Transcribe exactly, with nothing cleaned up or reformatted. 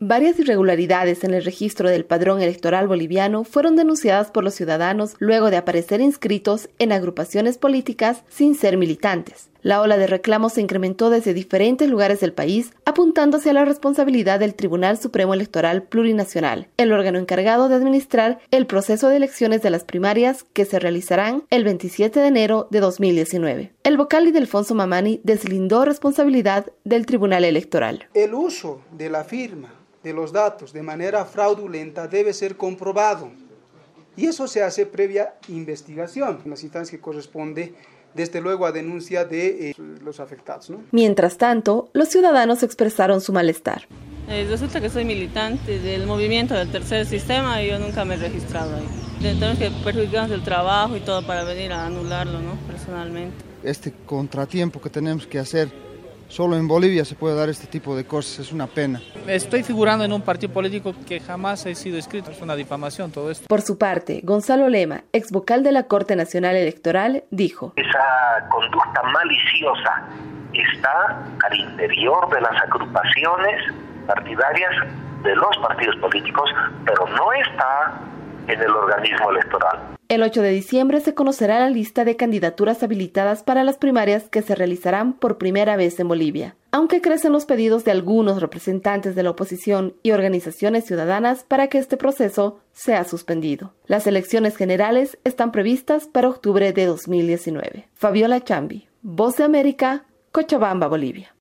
Varias irregularidades en el registro del padrón electoral boliviano fueron denunciadas por los ciudadanos luego de aparecer inscritos en agrupaciones políticas sin ser militantes. La ola de reclamos se incrementó desde diferentes lugares del país, apuntándose a la responsabilidad del Tribunal Supremo Electoral Plurinacional, el órgano encargado de administrar el proceso de elecciones de las primarias que se realizarán el veintisiete de enero de dos mil diecinueve. El vocal Ildefonso Mamani deslindó responsabilidad del Tribunal Electoral. El uso de la firma de los datos de manera fraudulenta debe ser comprobado y eso se hace previa investigación en las instancias que corresponde, desde luego, a denuncia de eh, los afectados, ¿no? Mientras tanto, los ciudadanos expresaron su malestar. Eh, resulta que soy militante del movimiento del tercer sistema y yo nunca me he registrado ahí. Tenemos que perjudicarnos el trabajo y todo para venir a anularlo, ¿no? Personalmente. Este contratiempo que tenemos que hacer, solo en Bolivia se puede dar este tipo de cosas, es una pena. Estoy figurando en un partido político que jamás he sido inscrito, es una difamación todo esto. Por su parte, Gonzalo Lema, ex vocal de la Corte Nacional Electoral, dijo: esa conducta maliciosa está al interior de las agrupaciones partidarias de los partidos políticos, pero no está en el organismo electoral. El ocho de diciembre se conocerá la lista de candidaturas habilitadas para las primarias que se realizarán por primera vez en Bolivia. Aunque crecen los pedidos de algunos representantes de la oposición y organizaciones ciudadanas para que este proceso sea suspendido. Las elecciones generales están previstas para octubre de dos mil diecinueve. Fabiola Chambi, Voz de América, Cochabamba, Bolivia.